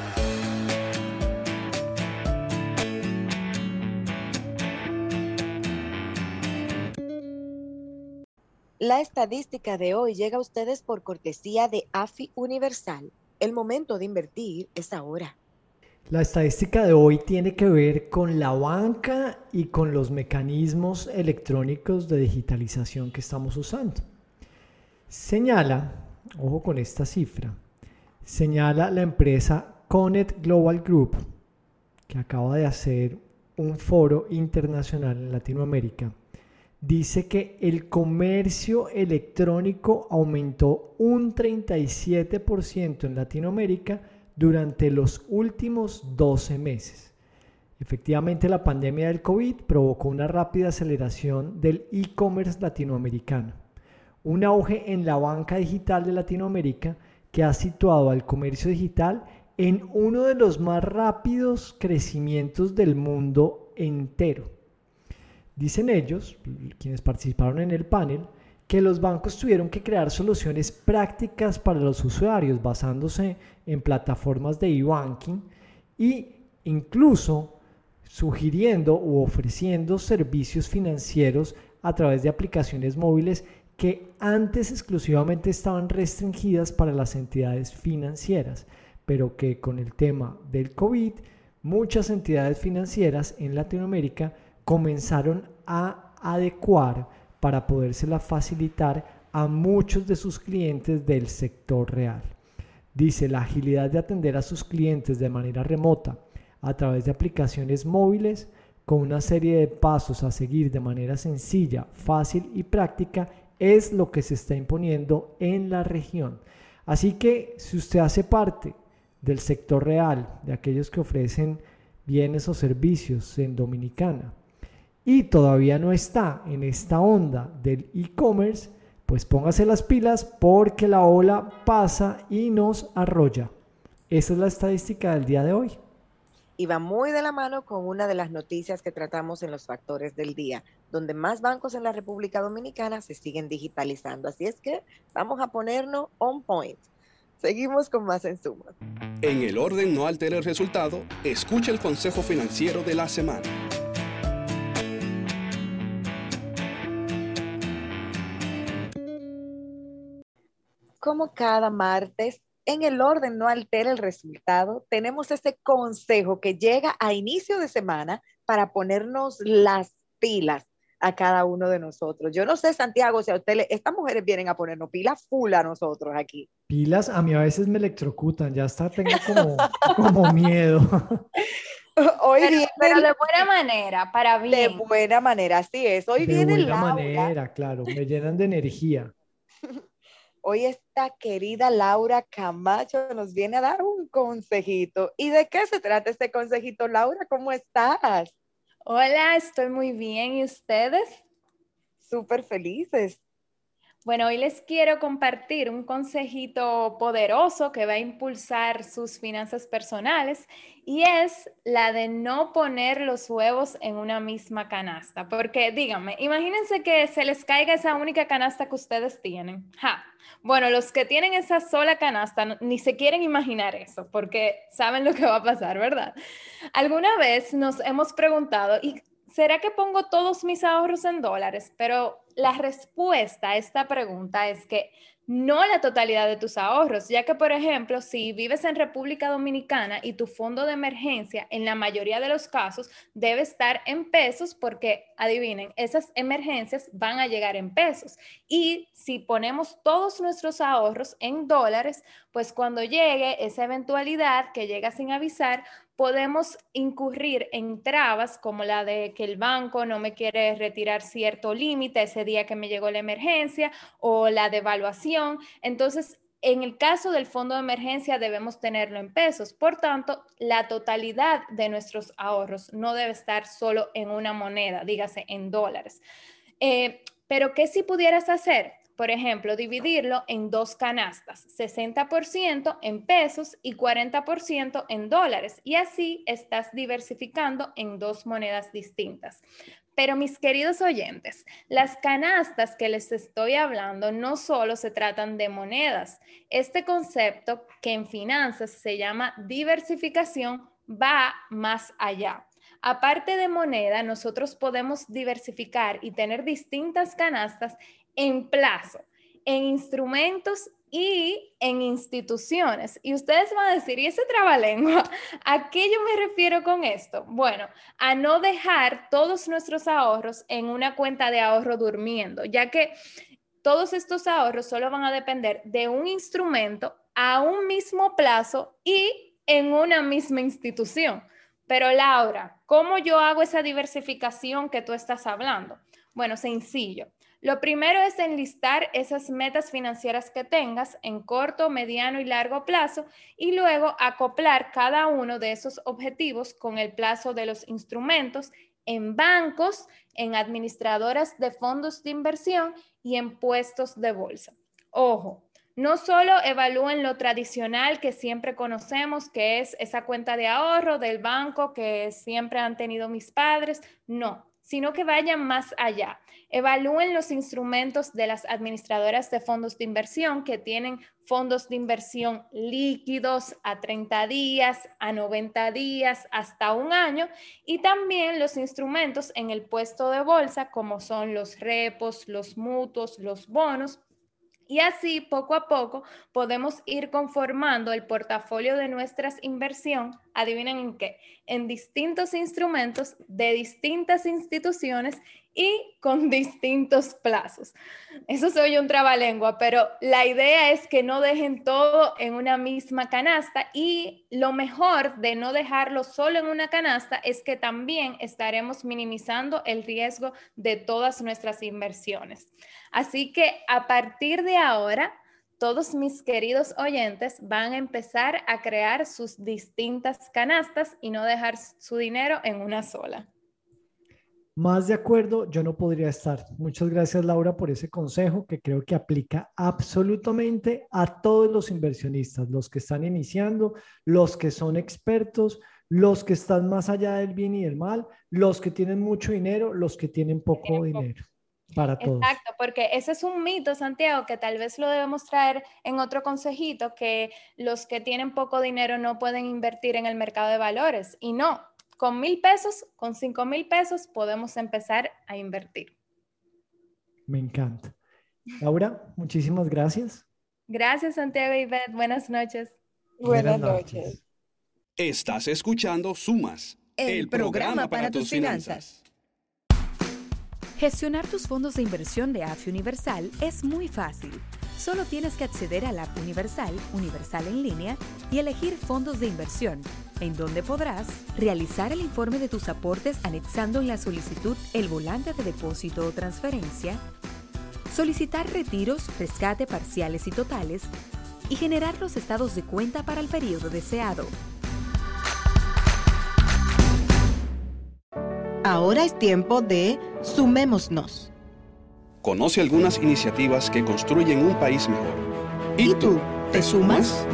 La estadística de hoy llega a ustedes por cortesía de AFI Universal. El momento de invertir es ahora. La estadística de hoy tiene que ver con la banca y con los mecanismos electrónicos de digitalización que estamos usando. Señala, ojo con esta cifra, señala la empresa Conet Global Group, que acaba de hacer un foro internacional en Latinoamérica. Dice que el comercio electrónico aumentó un 37% en Latinoamérica durante los últimos 12 meses. Efectivamente, la pandemia del COVID provocó una rápida aceleración del e-commerce latinoamericano, un auge en la banca digital de Latinoamérica que ha situado al comercio digital en uno de los más rápidos crecimientos del mundo entero. Dicen ellos, quienes participaron en el panel, que los bancos tuvieron que crear soluciones prácticas para los usuarios basándose en plataformas de e-banking e incluso sugiriendo u ofreciendo servicios financieros a través de aplicaciones móviles que antes exclusivamente estaban restringidas para las entidades financieras, pero que con el tema del COVID, muchas entidades financieras en Latinoamérica comenzaron a adecuar para podérsela facilitar a muchos de sus clientes del sector real. Dice, la agilidad de atender a sus clientes de manera remota a través de aplicaciones móviles con una serie de pasos a seguir de manera sencilla, fácil y práctica es lo que se está imponiendo en la región. Así que si usted hace parte del sector real, de aquellos que ofrecen bienes o servicios en Dominicana, y todavía no está en esta onda del e-commerce, pues póngase las pilas porque la ola pasa y nos arrolla. Esa es la estadística del día de hoy. Y va muy de la mano con una de las noticias que tratamos en los factores del día, donde más bancos en la República Dominicana se siguen digitalizando. Así es que vamos a ponernos on point. Seguimos con más en Suma. En el orden no altere el resultado, escucha el consejo financiero de la semana. Como cada martes, en el orden no altera el resultado, tenemos ese consejo que llega a inicio de semana para ponernos las pilas a cada uno de nosotros. Yo no sé, Santiago, si a ustedes, estas mujeres vienen a ponernos pilas full a nosotros aquí. Pilas, a mí a veces me electrocutan, ya está, tengo como miedo. Pero de buena manera, para bien. De buena manera, así es. Hoy viene de buena Laura. manera, claro, me llenan de energía. Hoy esta querida Laura Camacho nos viene a dar un consejito. ¿Y de qué se trata este consejito, Laura? ¿Cómo estás? Hola, estoy muy bien. ¿Y ustedes? Súper felices. Bueno, hoy les quiero compartir un consejito poderoso que va a impulsar sus finanzas personales y es la de no poner los huevos en una misma canasta. Porque díganme, imagínense que se les caiga esa única canasta que ustedes tienen. Bueno, los que tienen esa sola canasta ni se quieren imaginar eso porque saben lo que va a pasar, ¿verdad? Alguna vez nos hemos preguntado, ¿y será que pongo todos mis ahorros en dólares? Pero la respuesta a esta pregunta es que no la totalidad de tus ahorros, ya que, por ejemplo, si vives en República Dominicana y tu fondo de emergencia, en la mayoría de los casos, debe estar en pesos porque, adivinen, esas emergencias van a llegar en pesos. Y si ponemos todos nuestros ahorros en dólares, pues cuando llegue esa eventualidad que llega sin avisar, podemos incurrir en trabas como la de que el banco no me quiere retirar cierto límite ese día que me llegó la emergencia o la devaluación. Entonces, en el caso del fondo de emergencia debemos tenerlo en pesos. Por tanto, la totalidad de nuestros ahorros no debe estar solo en una moneda, dígase en dólares. Pero ¿qué si pudieras hacer? Por ejemplo, dividirlo en dos canastas, 60% en pesos y 40% en dólares. Y así estás diversificando en dos monedas distintas. Pero mis queridos oyentes, las canastas que les estoy hablando no solo se tratan de monedas. Este concepto, que en finanzas se llama diversificación, va más allá. Aparte de moneda, nosotros podemos diversificar y tener distintas canastas en plazo, en instrumentos y en instituciones. Y ustedes van a decir, ¿y ese trabalengua? ¿A qué yo me refiero con esto? Bueno, a no dejar todos nuestros ahorros en una cuenta de ahorro durmiendo, ya que todos estos ahorros solo van a depender de un instrumento a un mismo plazo y en una misma institución. Pero Laura, ¿cómo yo hago esa diversificación que tú estás hablando? Bueno, sencillo. Lo primero es enlistar esas metas financieras que tengas en corto, mediano y largo plazo y luego acoplar cada uno de esos objetivos con el plazo de los instrumentos en bancos, en administradoras de fondos de inversión y en puestos de bolsa. Ojo, No solo evalúen lo tradicional que siempre conocemos, que es esa cuenta de ahorro del banco que siempre han tenido mis padres, no, sino que vayan más allá. Evalúen los instrumentos de las administradoras de fondos de inversión que tienen fondos de inversión líquidos a 30 días, a 90 días, hasta un año, y también los instrumentos en el puesto de bolsa como son los repos, los mutuos, los bonos. Y así, poco a poco, podemos ir conformando el portafolio de nuestra inversión, adivinen en qué, en distintos instrumentos de distintas instituciones y con distintos plazos. Eso se oye un trabalengua, pero la idea es que no dejen todo en una misma canasta, y lo mejor de no dejarlo solo en una canasta es que también estaremos minimizando el riesgo de todas nuestras inversiones. Así que a partir de ahora, todos mis queridos oyentes van a empezar a crear sus distintas canastas y no dejar su dinero en una sola. Más de acuerdo, yo no podría estar. Muchas gracias, Laura, por ese consejo que creo que aplica absolutamente a todos los inversionistas, los que están iniciando, los que son expertos, los que están más allá del bien y del mal, los que tienen mucho dinero, los que tienen poco dinero. Para todos. Exacto, porque ese es un mito, Santiago, que tal vez lo debemos traer en otro consejito, que los que tienen poco dinero no pueden invertir en el mercado de valores. Y no, con 1,000 pesos, con 5,000 pesos podemos empezar a invertir. Me encanta. Laura, muchísimas gracias. Gracias, Santiago y Beth. Buenas noches. Buenas noches. Estás escuchando Sumas, el programa para tus finanzas. Gestionar tus fondos de inversión de AFI Universal es muy fácil. Solo tienes que acceder a la app Universal, Universal en línea, y elegir fondos de inversión, en donde podrás realizar el informe de tus aportes anexando en la solicitud el volante de depósito o transferencia, solicitar retiros, rescate parciales y totales, y generar los estados de cuenta para el periodo deseado. Ahora es tiempo de Sumémonos. Conoce algunas iniciativas que construyen un país mejor. ¿Y tú? ¿Te sumas?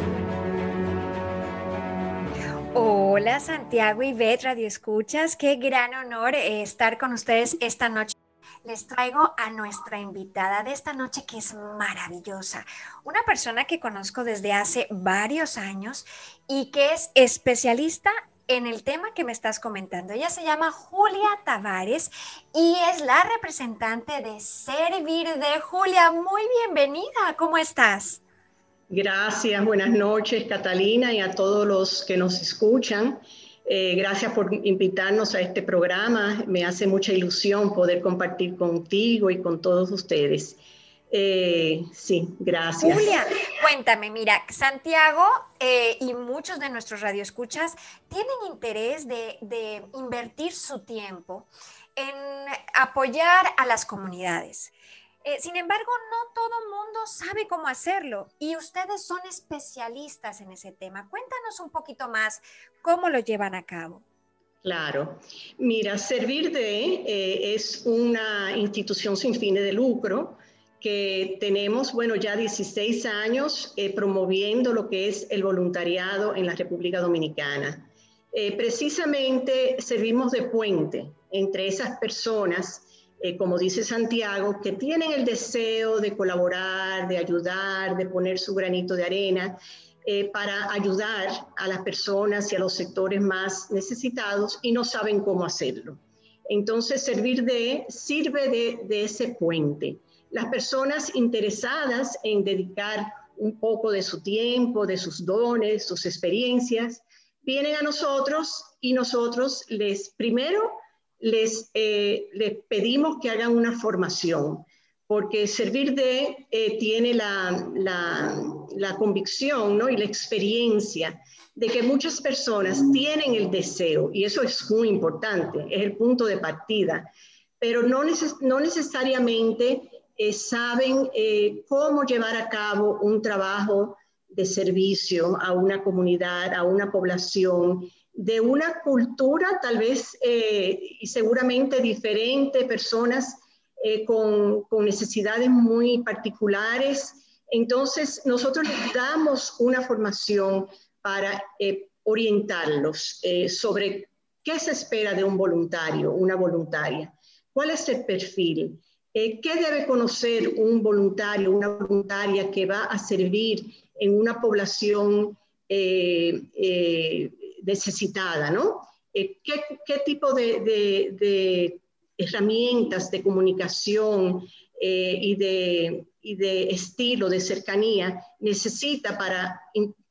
Hola, Santiago y Beth, Radio Escuchas. Qué gran honor estar con ustedes esta noche. Les traigo a nuestra invitada de esta noche, que es maravillosa. Una persona que conozco desde hace varios años y que es especialista en el tema que me estás comentando. Ella se llama Julia Tavares y es la representante de Servir de. Julia, muy bienvenida. ¿Cómo estás? Gracias, buenas noches, Catalina, y a todos los que nos escuchan. Gracias por invitarnos a este programa. Me hace mucha ilusión poder compartir contigo y con todos ustedes. Sí, gracias. Julia, cuéntame, mira, Santiago y muchos de nuestros radioescuchas tienen interés de invertir su tiempo en apoyar a las comunidades. Sin embargo, no todo el mundo sabe cómo hacerlo y ustedes son especialistas en ese tema. Cuéntanos un poquito más cómo lo llevan a cabo. Claro. Mira, Servir de es una institución sin fines de lucro que tenemos, bueno, ya 16 años promoviendo lo que es el voluntariado en la República Dominicana. Precisamente servimos de puente entre esas personas, como dice Santiago, que tienen el deseo de colaborar, de ayudar, de poner su granito de arena para ayudar a las personas y a los sectores más necesitados y no saben cómo hacerlo. Entonces, Servir de sirve de ese puente. Las personas interesadas en dedicar un poco de su tiempo, de sus dones, sus experiencias, vienen a nosotros y nosotros primero les pedimos que hagan una formación, porque Servir de tiene la convicción, ¿no? Y la experiencia de que muchas personas tienen el deseo, y eso es muy importante, es el punto de partida, pero no necesariamente saben cómo llevar a cabo un trabajo de servicio a una comunidad, a una población, de una cultura tal vez y seguramente diferente, personas con necesidades muy particulares, Entonces, nosotros les damos una formación para orientarlos sobre qué se espera de un voluntario, una voluntaria, cuál es el perfil, qué debe conocer un voluntario, una voluntaria que va a servir en una población necesitada, ¿no? ¿Qué tipo de herramientas de comunicación y de estilo, de cercanía necesita para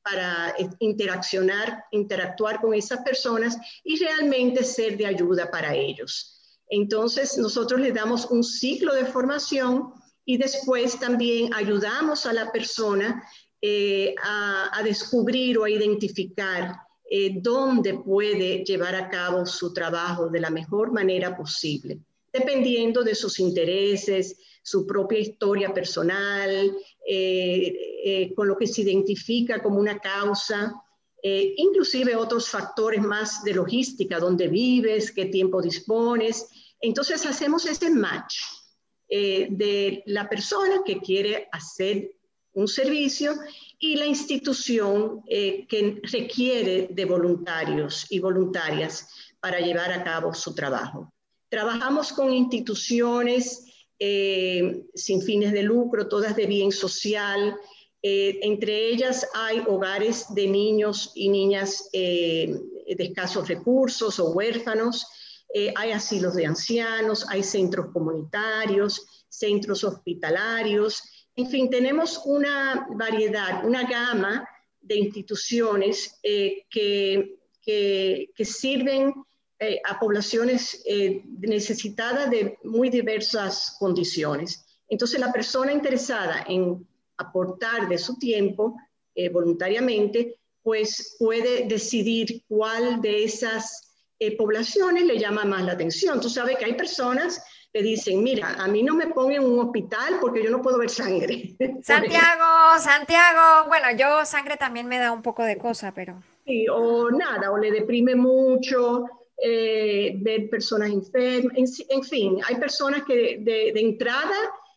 interactuar con esas personas y realmente ser de ayuda para ellos? Entonces, nosotros les damos un ciclo de formación y después también ayudamos a la persona a descubrir o a identificar dónde puede llevar a cabo su trabajo de la mejor manera posible, dependiendo de sus intereses, su propia historia personal, con lo que se identifica como una causa, inclusive otros factores más de logística, dónde vives, qué tiempo dispones. Entonces hacemos ese match de la persona que quiere hacer un servicio y la institución que requiere de voluntarios y voluntarias para llevar a cabo su trabajo. Trabajamos con instituciones sin fines de lucro, todas de bien social. Entre ellas hay hogares de niños y niñas de escasos recursos o huérfanos, hay asilos de ancianos, hay centros comunitarios, centros hospitalarios. En fin, tenemos una variedad, una gama de instituciones que sirven a poblaciones necesitadas de muy diversas condiciones. Entonces, la persona interesada en aportar de su tiempo voluntariamente, pues puede decidir cuál de esas poblaciones le llama más la atención. Tú sabes que hay personas que dicen, mira, a mí no me pongan en un hospital porque yo no puedo ver sangre. Santiago, bueno, yo sangre también me da un poco de cosa, pero... Sí, o nada, o le deprime mucho ver personas enfermas, en fin, hay personas que de entrada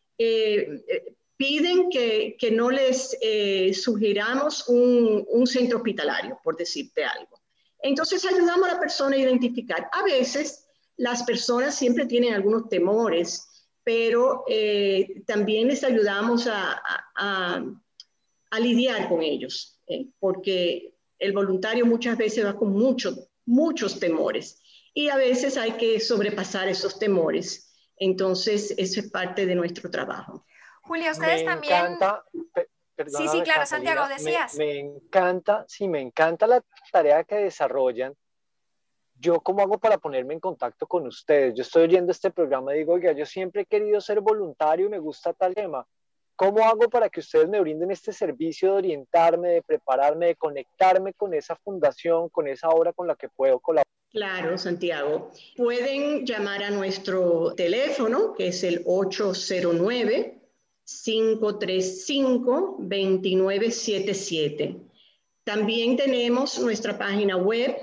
piden que no les sugiramos un centro hospitalario, por decirte algo. Entonces ayudamos a la persona a identificar. A veces las personas siempre tienen algunos temores, pero también les ayudamos a lidiar con ellos, porque el voluntario muchas veces va con muchos temores y a veces hay que sobrepasar esos temores. Entonces, eso es parte de nuestro trabajo. Julia, ustedes también... Sí, claro, Catalina, Santiago, decías. Me encanta la tarea que desarrollan. Yo, ¿cómo hago para ponerme en contacto con ustedes? Yo estoy oyendo este programa y digo, oiga, yo siempre he querido ser voluntario y me gusta tal tema. ¿Cómo hago para que ustedes me brinden este servicio de orientarme, de prepararme, de conectarme con esa fundación, con esa obra con la que puedo colaborar? Claro, Santiago. Pueden llamar a nuestro teléfono, que es el 809-535-2977. También tenemos nuestra página web,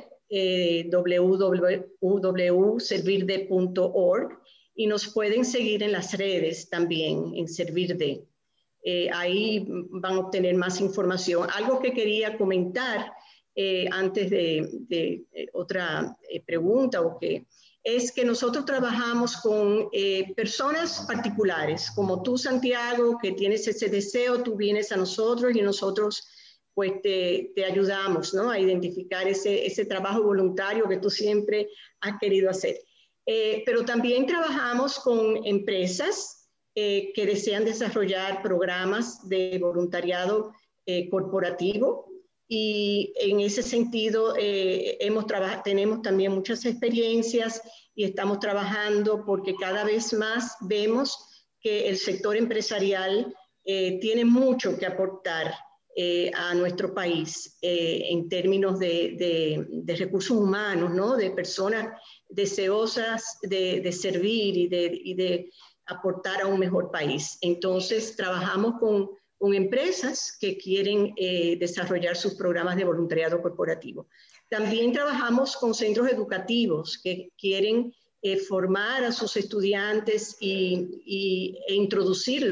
www.servirde.org, y nos pueden seguir en las redes también, en Servirde. Ahí van a obtener más información. Algo que quería comentar antes de otra pregunta, es que nosotros trabajamos con personas particulares, como tú, Santiago, que tienes ese deseo, tú vienes a nosotros y nosotros pues te ayudamos, ¿no?, a identificar ese trabajo voluntario que tú siempre has querido hacer. Pero también trabajamos con empresas que desean desarrollar programas de voluntariado corporativo, y en ese sentido tenemos también muchas experiencias y estamos trabajando porque cada vez más vemos que el sector empresarial tiene mucho que aportar a nuestro país en términos de recursos humanos, ¿no?, de personas deseosas de servir y de aportar a un mejor país. Entonces, trabajamos con empresas que quieren desarrollar sus programas de voluntariado corporativo. También trabajamos con centros educativos que quieren formar a sus estudiantes e introducirlos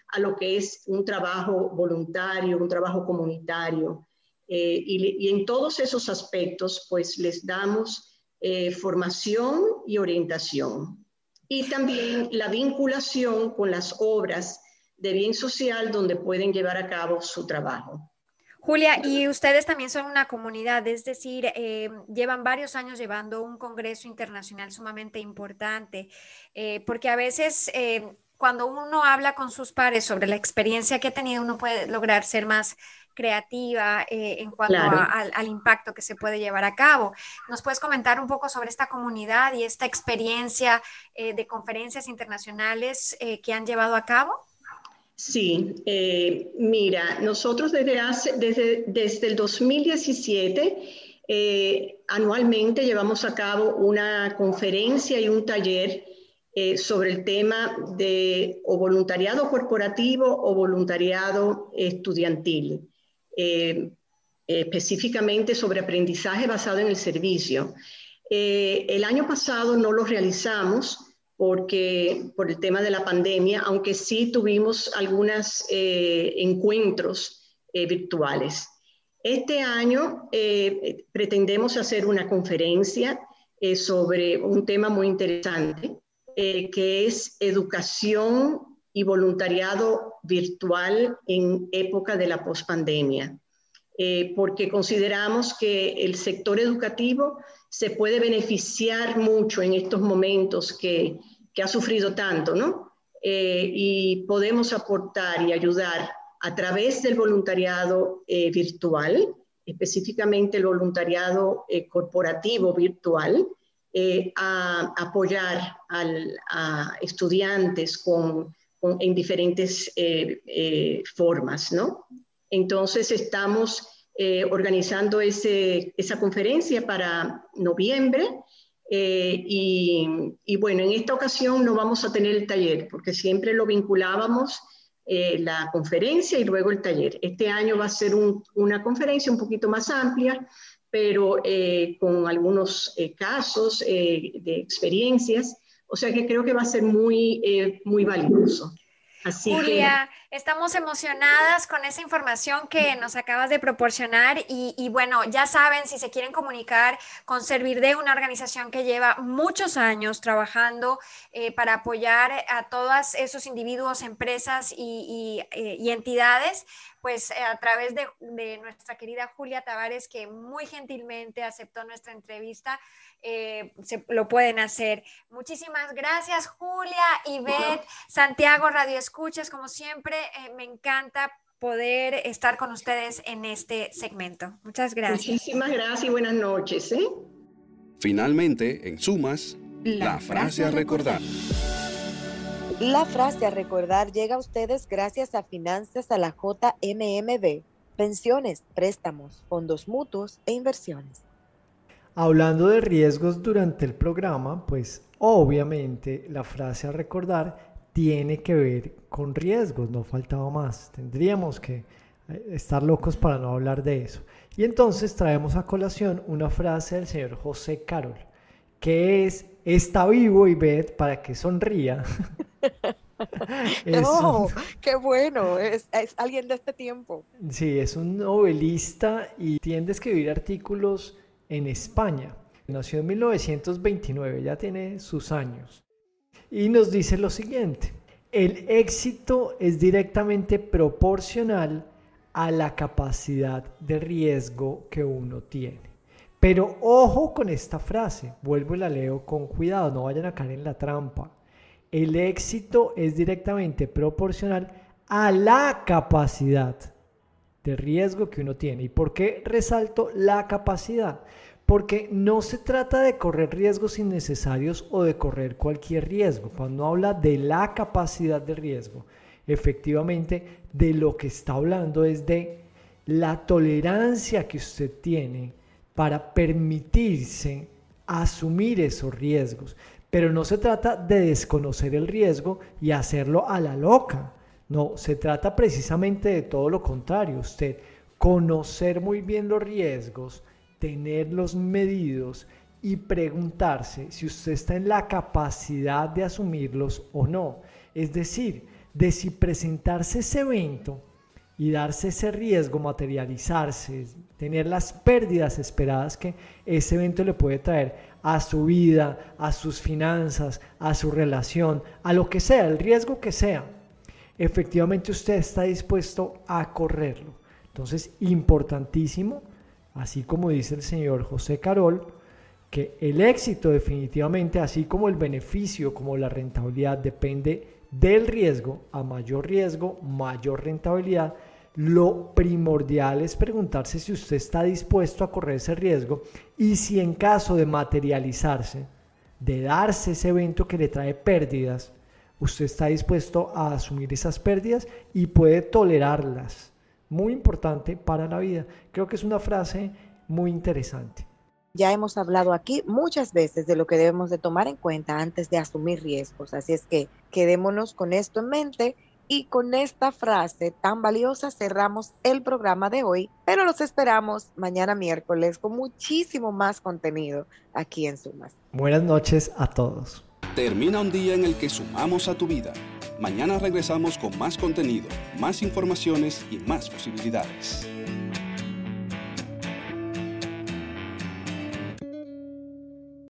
a lo que es un trabajo voluntario, un trabajo comunitario. Y en todos esos aspectos, pues les damos formación y orientación. Y también la vinculación con las obras de bien social donde pueden llevar a cabo su trabajo. Julia, y ustedes también son una comunidad, es decir, llevan varios años llevando un congreso internacional sumamente importante, porque a veces cuando uno habla con sus pares sobre la experiencia que ha tenido, uno puede lograr ser más creativa en cuanto al impacto que se puede llevar a cabo. ¿Nos puedes comentar un poco sobre esta comunidad y esta experiencia de conferencias internacionales que han llevado a cabo? Sí, mira, nosotros desde el 2017 anualmente llevamos a cabo una conferencia y un taller sobre el tema de o voluntariado corporativo o voluntariado estudiantil, específicamente sobre aprendizaje basado en el servicio. El año pasado no lo realizamos por el tema de la pandemia, aunque sí tuvimos algunos encuentros virtuales. Este año pretendemos hacer una conferencia sobre un tema muy interesante, que es educación y voluntariado virtual en época de la pospandemia, porque consideramos que el sector educativo se puede beneficiar mucho en estos momentos que ha sufrido tanto, ¿no? Y podemos aportar y ayudar a través del voluntariado virtual, específicamente el voluntariado corporativo virtual, a apoyar a estudiantes en diferentes formas, ¿no? Entonces estamos organizando esa conferencia para noviembre y bueno, en esta ocasión no vamos a tener el taller porque siempre lo vinculábamos la conferencia y luego el taller. Este año va a ser una conferencia un poquito más amplia, pero con algunos casos de experiencias, o sea que creo que va a ser muy valioso. Así Julia, estamos emocionadas con esa información que nos acabas de proporcionar y bueno, ya saben, si se quieren comunicar con Servirde, una organización que lleva muchos años trabajando para apoyar a todos esos individuos, empresas y entidades, pues a través de nuestra querida Julia Tavares, que muy gentilmente aceptó nuestra entrevista, lo pueden hacer. Muchísimas gracias, Julia, Ivette, Santiago, Radio Escuchas, como siempre, me encanta poder estar con ustedes en este segmento. Muchas gracias. Muchísimas gracias y buenas noches. Finalmente, en Sumas, la frase a recordar. La frase a recordar llega a ustedes gracias a Finanzas a la JMMB, pensiones, préstamos, fondos mutuos e inversiones. Hablando de riesgos durante el programa, pues obviamente la frase a recordar tiene que ver con riesgos, no faltaba más. Tendríamos que estar locos para no hablar de eso. Y entonces traemos a colación una frase del señor José Carol, que está vivo y ve para que sonría. No, qué bueno, es alguien de este tiempo. Sí, es un novelista y tiende a escribir artículos en España. Nació en 1929, ya tiene sus años. Y nos dice lo siguiente: el éxito es directamente proporcional a la capacidad de riesgo que uno tiene. Pero ojo con esta frase, vuelvo y la leo con cuidado, no vayan a caer en la trampa. El éxito es directamente proporcional a la capacidad de riesgo que uno tiene. ¿Y por qué resalto la capacidad? Porque no se trata de correr riesgos innecesarios o de correr cualquier riesgo. Cuando habla de la capacidad de riesgo, efectivamente de lo que está hablando es de la tolerancia que usted tiene para permitirse asumir esos riesgos. Pero no se trata de desconocer el riesgo y hacerlo a la loca. No, se trata precisamente de todo lo contrario. Usted conocer muy bien los riesgos, tenerlos medidos y preguntarse si usted está en la capacidad de asumirlos o no. Es decir, de si presentarse ese evento y darse ese riesgo, materializarse, tener las pérdidas esperadas que ese evento le puede traer a su vida, a sus finanzas, a su relación, a lo que sea, el riesgo que sea, efectivamente usted está dispuesto a correrlo. Entonces, importantísimo, así como dice el señor José Carol, que el éxito definitivamente, así como el beneficio, como la rentabilidad, depende del riesgo. A mayor riesgo, mayor rentabilidad. Lo primordial es preguntarse si usted está dispuesto a correr ese riesgo y si en caso de materializarse, de darse ese evento que le trae pérdidas, usted está dispuesto a asumir esas pérdidas y puede tolerarlas. Muy importante para la vida. Creo que es una frase muy interesante. Ya hemos hablado aquí muchas veces de lo que debemos de tomar en cuenta antes de asumir riesgos, así es que quedémonos con esto en mente y con esta frase tan valiosa cerramos el programa de hoy, pero los esperamos mañana miércoles con muchísimo más contenido aquí en Sumas. Buenas noches a todos. Termina un día en el que sumamos a tu vida. Mañana regresamos con más contenido, más informaciones y más posibilidades.